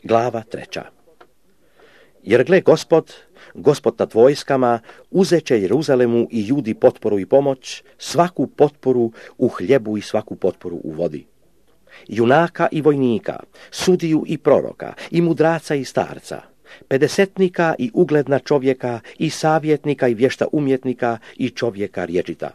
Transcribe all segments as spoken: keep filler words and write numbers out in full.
Glava treća. Jer gle Gospod, Gospod nad vojskama, uzeće Jeruzalemu i Judi potporu i pomoć, svaku potporu u hljebu i svaku potporu u vodi. Junaka i vojnika, sudiju i proroka, i mudraca i starca, pedesetnika i ugledna čovjeka, i savjetnika i vješta umjetnika, i čovjeka rječita.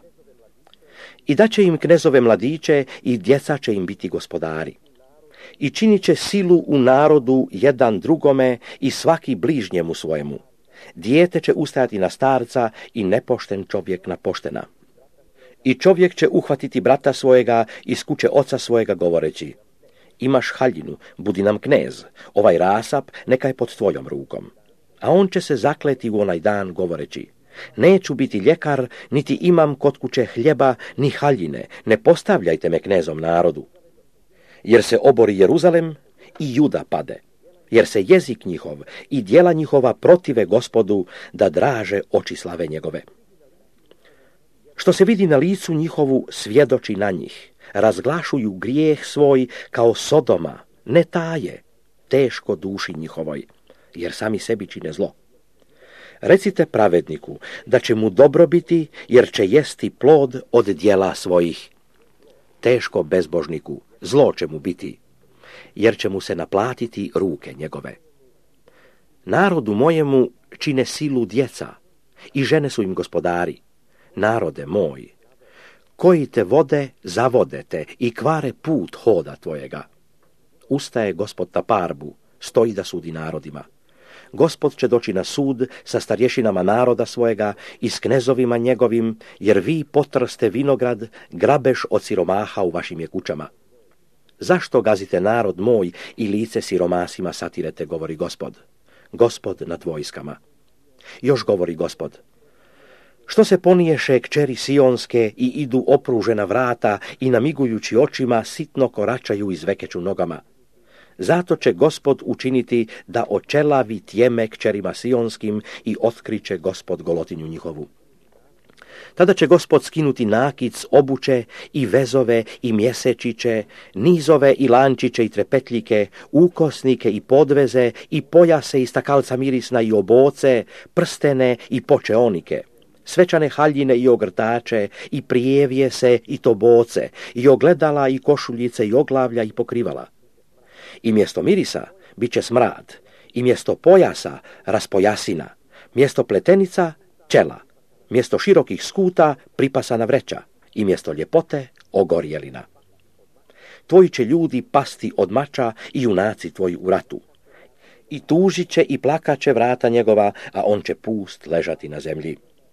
I daće im knezove mladiće, i djeca će im biti gospodari. I činit će silu u narodu jedan drugome i svaki bližnjemu svojemu. Dijete će ustajati na starca i nepošten čovjek na poštena. I čovjek će uhvatiti brata svojega iz kuće oca svojega govoreći: imaš haljinu, budi nam knez, ovaj rasap neka je pod tvojom rukom. A on će se zakleti u onaj dan govoreći: neću biti ljekar, niti imam kod kuće hljeba, ni haljine, ne postavljajte me knezom narodu. Jer se obori Jeruzalem i Juda pade, jer se jezik njihov i djela njihova protive Gospodu, da draže oči slave njegove. Što se vidi na licu njihovu, svjedoči na njih, razglašuju grijeh svoj kao Sodoma, ne taje, teško duši njihovoj, jer sami sebi čine zlo. Recite pravedniku da će mu dobro biti, jer će jesti plod od djela svojih. Teško bezbožniku, zlo će mu biti, jer će mu se naplatiti ruke njegove. Narodu mojemu čine silu djeca, i žene su im gospodari. Narode moj, koji te vode, zavode te i kvare put hoda tvojega. Ustaje Gospod na parbu, stoji da sudi narodima. Gospod će doći na sud sa starješinama naroda svojega i s knezovima njegovim, jer vi potrste vinograd, grabeš od siromaha u vašim je kućama. Zašto gazite narod moj i lice siromasima satirete, govori Gospod, Gospod nad vojskama. Još govori Gospod: što se poniješe kćeri sionske i idu opružena vrata i namigujući očima sitno koračaju i zvekeću nogama. Zato će Gospod učiniti da očelavi tjeme kćerima sionskim i otkriće Gospod golotinju njihovu. Tada će Gospod skinuti nakic, obuće i vezove i mjesečiće, nizove i lančiće i trepetljike, ukosnike i podveze i pojase i stakalca mirisna i oboce, prstene i počeonike, svečane haljine i ogrtače i prijevjese i toboce i ogledala i košuljice i oglavlja i pokrivala. I mjesto mirisa bit će smrad, i mjesto pojasa raspojasina, mjesto pletenica čela, mjesto širokih skuta pripasana vreća i mjesto ljepote ogorjelina. Tvoji će ljudi pasti od mača i junaci tvoji u ratu. I tužit će i plakat će vrata njegova, a on će pust ležati na zemlji.